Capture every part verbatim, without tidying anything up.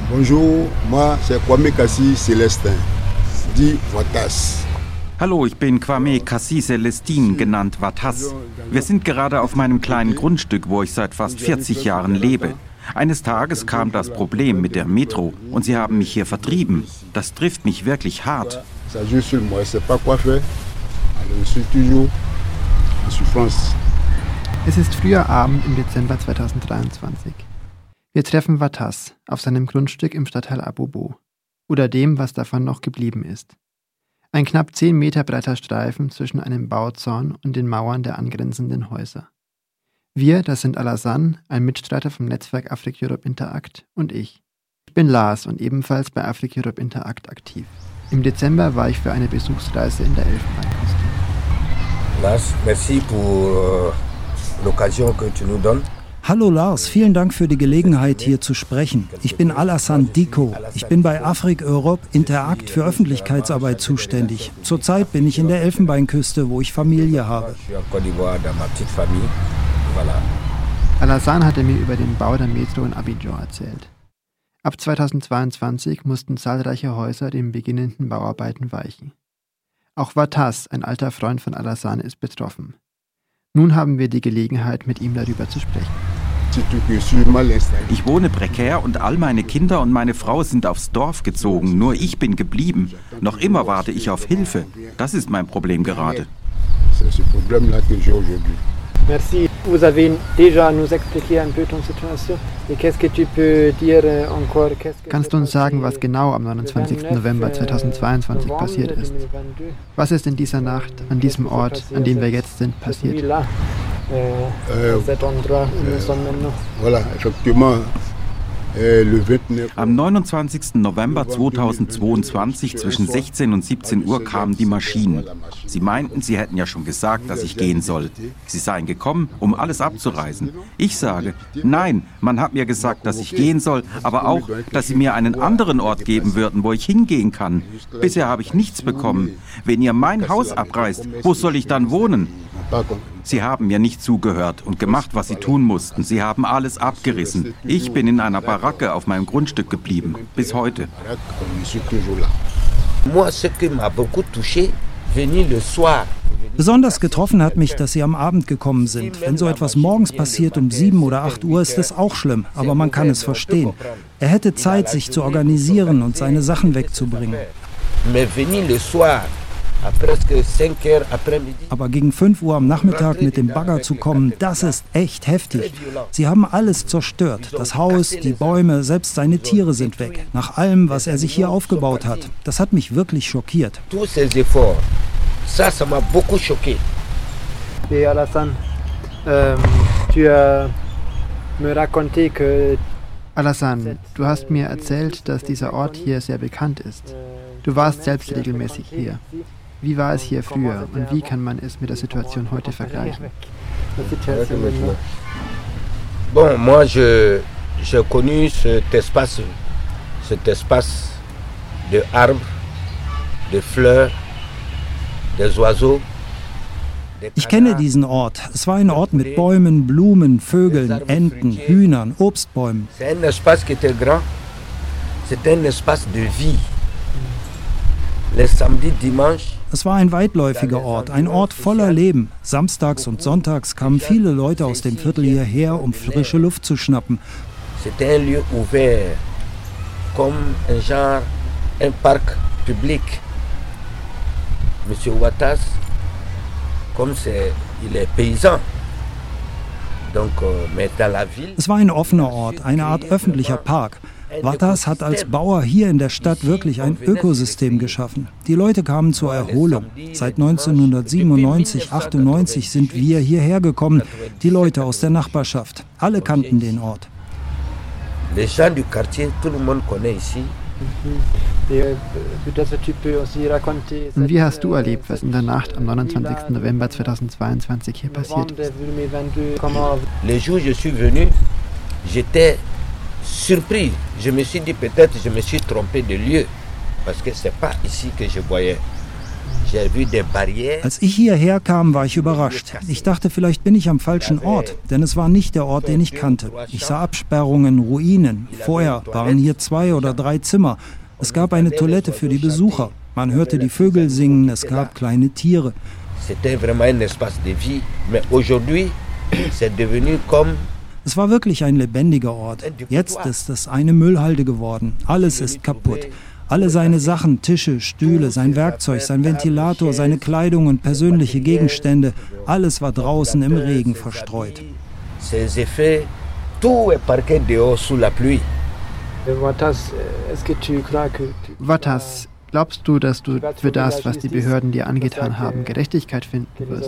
Bonjour, moi c'est Kwame Kassi Celestin, dit Watas. Hallo, ich bin Kwame Kassi Celestin, genannt Watas. Wir sind gerade auf meinem kleinen Grundstück, wo ich seit fast vierzig Jahren lebe. Eines Tages kam das Problem mit der Metro und sie haben mich hier vertrieben. Das trifft mich wirklich hart. Es ist früher Abend im Dezember zweitausenddreiundzwanzig. Wir treffen Watas auf seinem Grundstück im Stadtteil Abobo. Oder dem, was davon noch geblieben ist. Ein knapp zehn Meter breiter Streifen zwischen einem Bauzaun und den Mauern der angrenzenden Häuser. Wir, das sind Alassane, ein Mitstreiter vom Netzwerk Afrique Europe Interact, und ich. Ich bin Lars und ebenfalls bei Afrique Europe Interact aktiv. Im Dezember war ich für eine Besuchsreise in der Elfenbeinküste. Lars, merci pour l'occasion que tu nous donnes. Hallo Lars, vielen Dank für die Gelegenheit, hier zu sprechen. Ich bin Alassane Dicko. Ich bin bei Afrique Europe Interact für Öffentlichkeitsarbeit zuständig. Zurzeit bin ich in der Elfenbeinküste, wo ich Familie habe. Alassane hatte mir über den Bau der Metro in Abidjan erzählt. Ab zweitausendzweiundzwanzig mussten zahlreiche Häuser den beginnenden Bauarbeiten weichen. Auch Watas, ein alter Freund von Alassane, ist betroffen. Nun haben wir die Gelegenheit, mit ihm darüber zu sprechen. Ich wohne prekär und all meine Kinder und meine Frau sind aufs Dorf gezogen. Nur ich bin geblieben. Noch immer warte ich auf Hilfe. Das ist mein Problem gerade. Merci. Vous avez déjà nous expliqué un peu ton situation. Et qu'est-ce que tu peux dire encore? Kannst du uns sagen, was genau am neunundzwanzigsten November zweitausendzweiundzwanzig passiert ist? Was ist in dieser Nacht, an diesem Ort, an dem wir jetzt sind, passiert? Voilà, effectivement. Am neunundzwanzigsten November zweitausendzweiundzwanzig zwischen sechzehn und siebzehn Uhr kamen die Maschinen. Sie meinten, sie hätten ja schon gesagt, dass ich gehen soll. Sie seien gekommen, um alles abzureißen. Ich sage, nein, man hat mir gesagt, dass ich gehen soll, aber auch, dass sie mir einen anderen Ort geben würden, wo ich hingehen kann. Bisher habe ich nichts bekommen. Wenn ihr mein Haus abreißt, wo soll ich dann wohnen? Sie haben mir nicht zugehört und gemacht, was sie tun mussten. Sie haben alles abgerissen. Ich bin in einer Baracke auf meinem Grundstück geblieben, bis heute. Besonders getroffen hat mich, dass sie am Abend gekommen sind. Wenn so etwas morgens passiert um sieben oder acht Uhr, ist es auch schlimm, aber man kann es verstehen. Er hätte Zeit, sich zu organisieren und seine Sachen wegzubringen. Aber gegen fünf Uhr am Nachmittag mit dem Bagger zu kommen, das ist echt heftig. Sie haben alles zerstört. Das Haus, die Bäume, selbst seine Tiere sind weg. Nach allem, was er sich hier aufgebaut hat. Das hat mich wirklich schockiert. Alassane, euh, tu as me raconté que Alassane, du hast mir erzählt, dass dieser Ort hier sehr bekannt ist. Du warst selbst regelmäßig hier. Wie war es hier früher und wie kann man es mit der Situation heute vergleichen? Bon, moi je j'ai connu cet espace, cet espace de arbres, de fleurs, des oiseaux. Ich kenne diesen Ort. Es war ein Ort mit Bäumen, Blumen, Vögeln, Enten, Hühnern, Obstbäumen. C'est un espace qui était grand. C'est un espace de vie. Les samedis, dimanches. Es war ein weitläufiger Ort, ein Ort voller Leben. Samstags und sonntags kamen viele Leute aus dem Viertel hierher, um frische Luft zu schnappen. C'était un lieu ouvert, comme un genre, un parc public. Monsieur Watas, comme c'est, il est paysan. Donc, mais dans la ville. Es war ein offener Ort, eine Art öffentlicher Park. Watas hat als Bauer hier in der Stadt wirklich ein Ökosystem geschaffen. Die Leute kamen zur Erholung. Seit neunzehnhundertsiebenundneunzig, achtundneunzig sind wir hierher gekommen, die Leute aus der Nachbarschaft. Alle kannten den Ort. Und wie hast du erlebt, was in der Nacht am neunundzwanzigsten November zweitausendzweiundzwanzig hier passiert ist? Les jours je suis venu, j'étais surpris. Je me suis dit peut-être je me suis trompé de lieu parce que c'est pas ici que je voyais. Als ich hierher kam, war ich überrascht. Ich dachte, vielleicht bin ich am falschen Ort, denn es war nicht der Ort, den ich kannte. Ich sah Absperrungen, Ruinen. Vorher waren hier zwei oder drei Zimmer. Es gab eine Toilette für die Besucher. Man hörte die Vögel singen, es gab kleine Tiere. Es war wirklich ein lebendiger Ort. Jetzt ist es eine Müllhalde geworden. Alles ist kaputt. Alle seine Sachen, Tische, Stühle, sein Werkzeug, sein Ventilator, seine Kleidung und persönliche Gegenstände, alles war draußen im Regen verstreut. Vatas, glaubst du, dass du für das, was die Behörden dir angetan haben, Gerechtigkeit finden wirst?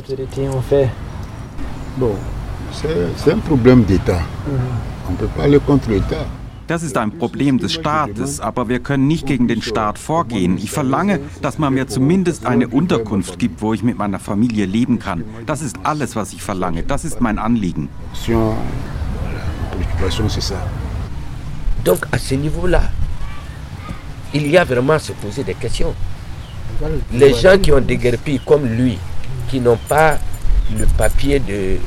C'est un problème d'État. On ne peut pas aller contre l'État. Das ist ein Problem des Staates, aber wir können nicht gegen den Staat vorgehen. Ich verlange, dass man mir zumindest eine Unterkunft gibt, wo ich mit meiner Familie leben kann. Das ist alles, was ich verlange. Das ist mein Anliegen. Donc à ce niveau-là, il y a vraiment à se poser des questions. Les gens qui ont déguerpi comme lui, qui n'ont pas le papier de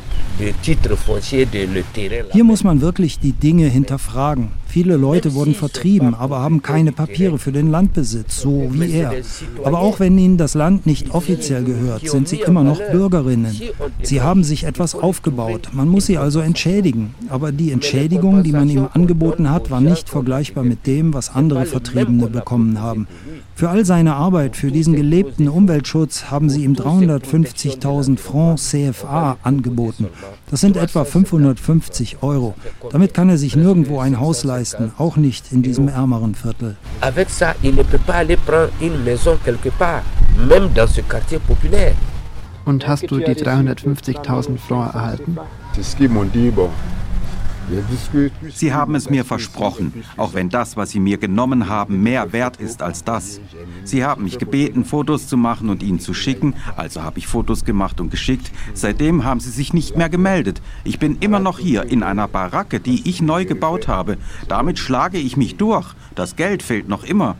Hier muss man wirklich die Dinge hinterfragen. Viele Leute wurden vertrieben, aber haben keine Papiere für den Landbesitz, so wie er. Aber auch wenn ihnen das Land nicht offiziell gehört, sind sie immer noch Bürgerinnen. Sie haben sich etwas aufgebaut. Man muss sie also entschädigen. Aber die Entschädigung, die man ihm angeboten hat, war nicht vergleichbar mit dem, was andere Vertriebene bekommen haben. Für all seine Arbeit, für diesen gelebten Umweltschutz, haben sie ihm dreihundertfünfzigtausend Francs C F A angeboten. Das sind etwa fünfhundertfünfzig Euro. Damit kann er sich nirgendwo ein Haus leisten, auch nicht in diesem ärmeren Viertel. Avec ça, il ne peut pas aller prendre une maison quelque part, même dans ce quartier populaire. Und hast du die dreihundertfünfzigtausend Francs erhalten? Sie haben es mir versprochen, auch wenn das, was Sie mir genommen haben, mehr wert ist als das. Sie haben mich gebeten, Fotos zu machen und Ihnen zu schicken, also habe ich Fotos gemacht und geschickt. Seitdem haben Sie sich nicht mehr gemeldet. Ich bin immer noch hier in einer Baracke, die ich neu gebaut habe. Damit schlage ich mich durch. Das Geld fehlt noch immer.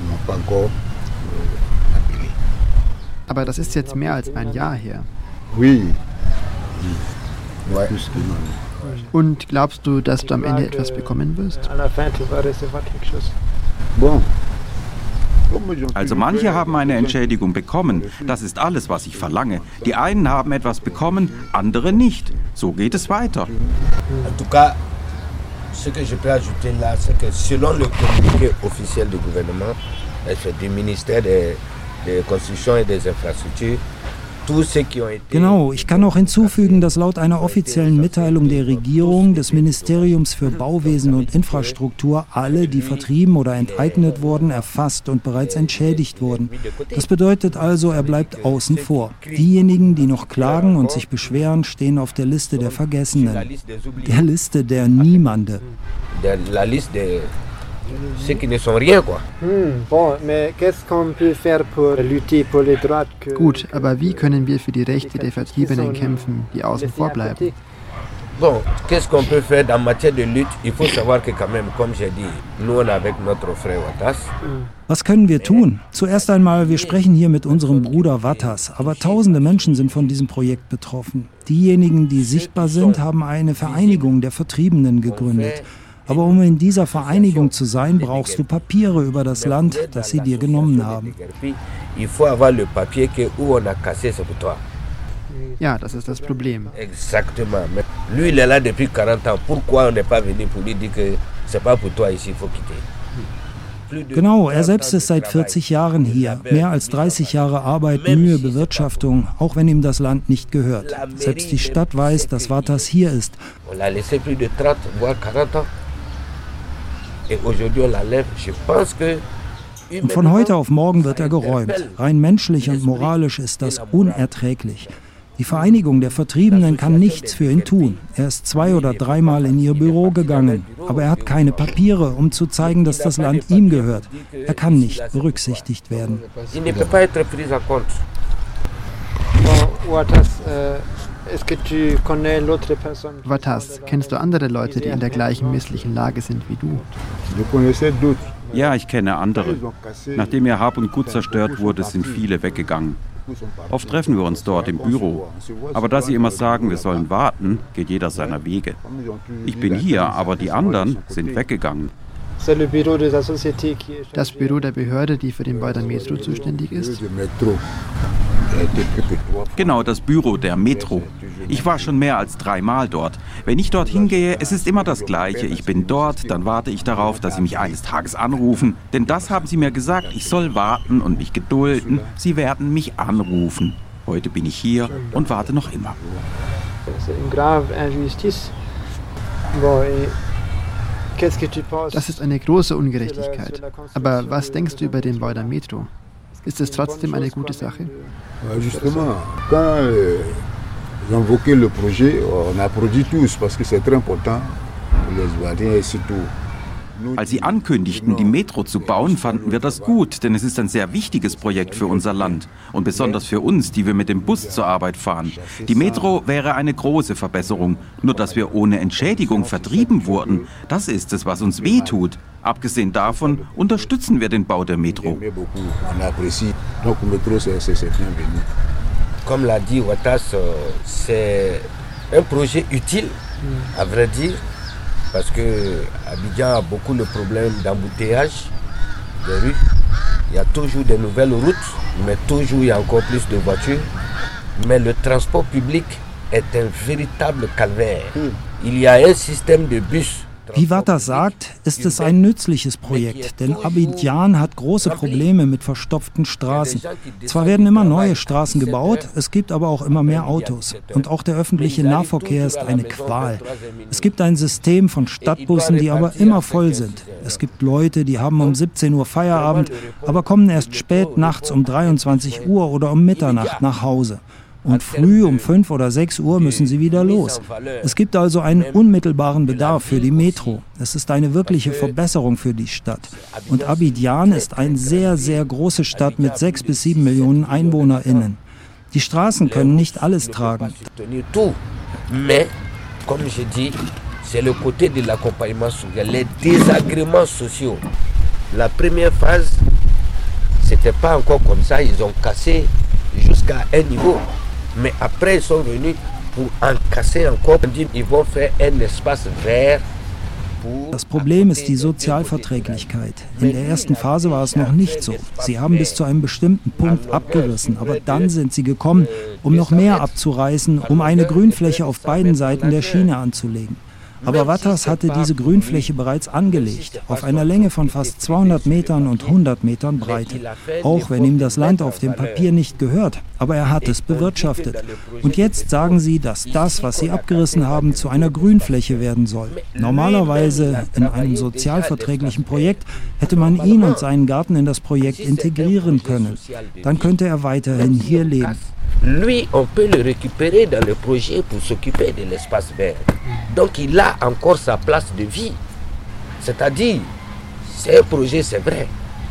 Aber das ist jetzt mehr als ein Jahr her. Und glaubst du, dass du am Ende etwas bekommen wirst? Also manche haben eine Entschädigung bekommen. Das ist alles, was ich verlange. Die einen haben etwas bekommen, andere nicht. So geht es weiter. En tout cas, ce que je peux ajouter là, c'est que selon le communiqué officiel du gouvernement, du ministère des, des Constructions et des Infrastructures, Genau, ich kann auch hinzufügen, dass laut einer offiziellen Mitteilung der Regierung, des Ministeriums für Bauwesen und Infrastruktur, alle, die vertrieben oder enteignet wurden, erfasst und bereits entschädigt wurden. Das bedeutet also, er bleibt außen vor. Diejenigen, die noch klagen und sich beschweren, stehen auf der Liste der Vergessenen, der Liste der Niemande. La liste de ceux qui ne sont rien, quoi. Gut, aber wie können wir für die Rechte der Vertriebenen kämpfen, die außen vor bleiben? Bon, qu'est-ce qu'on peut faire en matière de lutte? Il faut savoir que quand même, comme j'ai dit, nous on avec notre frère Vatas. Was können wir tun? Zuerst einmal, wir sprechen hier mit unserem Bruder Vatas, aber tausende Menschen sind von diesem Projekt betroffen. Diejenigen, die sichtbar sind, haben eine Vereinigung der Vertriebenen gegründet. Aber um in dieser Vereinigung zu sein, brauchst du Papiere über das Land, das sie dir genommen haben. Ja, das ist das Problem. Exactement. Lui, il est là depuis quarante ans. Pourquoi on n'est pas venu pour lui dire que c'est pas pour toi ici, il faut quitter? Genau, er selbst ist seit vierzig Jahren hier. Mehr als dreißig Jahre Arbeit, Mühe, Bewirtschaftung, auch wenn ihm das Land nicht gehört. Selbst die Stadt weiß, dass Vatas hier ist. Und von heute auf morgen wird er geräumt. Rein menschlich und moralisch ist das unerträglich. Die Vereinigung der Vertriebenen kann nichts für ihn tun. Er ist zwei- oder dreimal in ihr Büro gegangen. Aber er hat keine Papiere, um zu zeigen, dass das Land ihm gehört. Er kann nicht berücksichtigt werden. Vatas, kennst du andere Leute, die in der gleichen misslichen Lage sind wie du? Ja, ich kenne andere. Nachdem ihr Hab und Gut zerstört wurde, sind viele weggegangen. Oft treffen wir uns dort im Büro. Aber da sie immer sagen, wir sollen warten, geht jeder seiner Wege. Ich bin hier, aber die anderen sind weggegangen. Das Büro der Behörde, die für den Bau der Metro zuständig ist? Genau, das Büro der Metro. Ich war schon mehr als dreimal dort. Wenn ich dorthin gehe, es ist immer das Gleiche. Ich bin dort, dann warte ich darauf, dass sie mich eines Tages anrufen. Denn das haben sie mir gesagt, ich soll warten und mich gedulden. Sie werden mich anrufen. Heute bin ich hier und warte noch immer. Das ist eine große Ungerechtigkeit. Aber was denkst du über den Bau der Metro? Ist es trotzdem eine gute Sache? Justement, quand ils ont évoqué le projet, on applaudit tous parce que c'est très important pour les Ivoiriens et surtout. Als sie ankündigten, die Metro zu bauen, fanden wir das gut, denn es ist ein sehr wichtiges Projekt für unser Land und besonders für uns, die wir mit dem Bus zur Arbeit fahren. Die Metro wäre eine große Verbesserung, nur dass wir ohne Entschädigung vertrieben wurden. Das ist es, was uns wehtut. Abgesehen davon unterstützen wir den Bau der Metro. Comme l'a dit Ouattas, c'est un projet utile, à vrai dire. Parce que Abidjan a beaucoup de problèmes d'embouteillage des rues. Il y a toujours de nouvelles routes, mais toujours il y a encore plus de voitures. Mais le transport public est un véritable calvaire. Il y a un système de bus. Wie Ouattas sagt, ist es ein nützliches Projekt, denn Abidjan hat große Probleme mit verstopften Straßen. Zwar werden immer neue Straßen gebaut, es gibt aber auch immer mehr Autos. Und auch der öffentliche Nahverkehr ist eine Qual. Es gibt ein System von Stadtbussen, die aber immer voll sind. Es gibt Leute, die haben um siebzehn Uhr Feierabend, aber kommen erst spät nachts um dreiundzwanzig Uhr oder um Mitternacht nach Hause. Und früh um fünf oder sechs Uhr müssen sie wieder los. Es gibt also einen unmittelbaren Bedarf für die Metro. Es ist eine wirkliche Verbesserung für die Stadt. Und Abidjan ist eine sehr, sehr große Stadt mit sechs bis sieben Millionen EinwohnerInnen. Die Straßen können nicht alles tragen. Mais, comme je dis, c'est le côté de l'accompagnement social, les désagréments sociaux. La première phase, c'était pas encore comme ça, ils ont cassé jusqu'à un niveau. Mais après, ils sont venus pour en casser encore. Ils vont faire un espace vert. Das Problem ist die Sozialverträglichkeit. In der ersten Phase war es noch nicht so. Sie haben bis zu einem bestimmten Punkt abgerissen, aber dann sind sie gekommen, um noch mehr abzureißen, um eine Grünfläche auf beiden Seiten der Schiene anzulegen. Aber Ouattas hatte diese Grünfläche bereits angelegt, auf einer Länge von fast zweihundert Metern und hundert Metern Breite. Auch wenn ihm das Land auf dem Papier nicht gehört, aber er hat es bewirtschaftet. Und jetzt sagen sie, dass das, was sie abgerissen haben, zu einer Grünfläche werden soll. Normalerweise in einem sozialverträglichen Projekt hätte man ihn und seinen Garten in das Projekt integrieren können. Dann könnte er weiterhin hier leben. Lui, on peut le récupérer dans le projet pour s'occuper de l'espace vert. Donc il a encore sa place de vie. C'est-à-dire, c'est un projet, c'est vrai.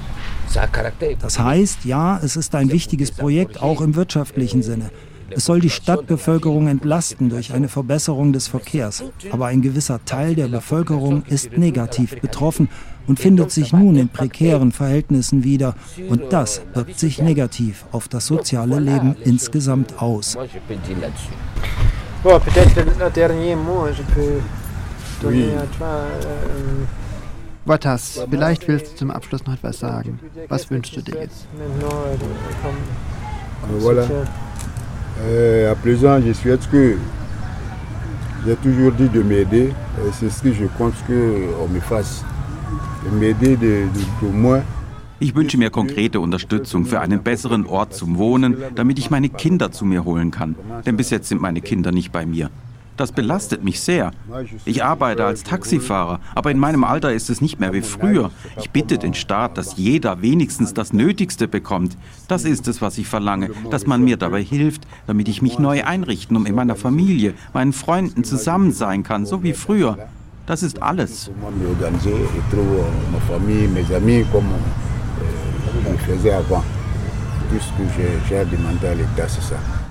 Das heißt, ja, es ist ein wichtiges Projekt, auch im wirtschaftlichen Sinne. Es soll die Stadtbevölkerung entlasten durch eine Verbesserung des Verkehrs. Aber ein gewisser Teil der Bevölkerung ist negativ betroffen und findet sich nun in prekären Verhältnissen wieder. Und das wirkt sich negativ auf das soziale Leben insgesamt aus. Ouattas, vielleicht willst du zum Abschluss noch etwas sagen. Was wünschst du dir jetzt? Voilà. Euh, à présent, je souhaite que j'ai toujours dit de m'aider. C'est ce que je compte qu'on me fasse. De m'aider de, de, de moi. Ich wünsche mir konkrete Unterstützung für einen besseren Ort zum Wohnen, damit ich meine Kinder zu mir holen kann. Denn bis jetzt sind meine Kinder nicht bei mir. Das belastet mich sehr. Ich arbeite als Taxifahrer, aber in meinem Alter ist es nicht mehr wie früher. Ich bitte den Staat, dass jeder wenigstens das Nötigste bekommt. Das ist es, was ich verlange, dass man mir dabei hilft, damit ich mich neu einrichten und in meiner Familie, meinen Freunden zusammen sein kann, so wie früher. Das ist alles. Tout ce que j'ai demandé à l'État, c'est ça.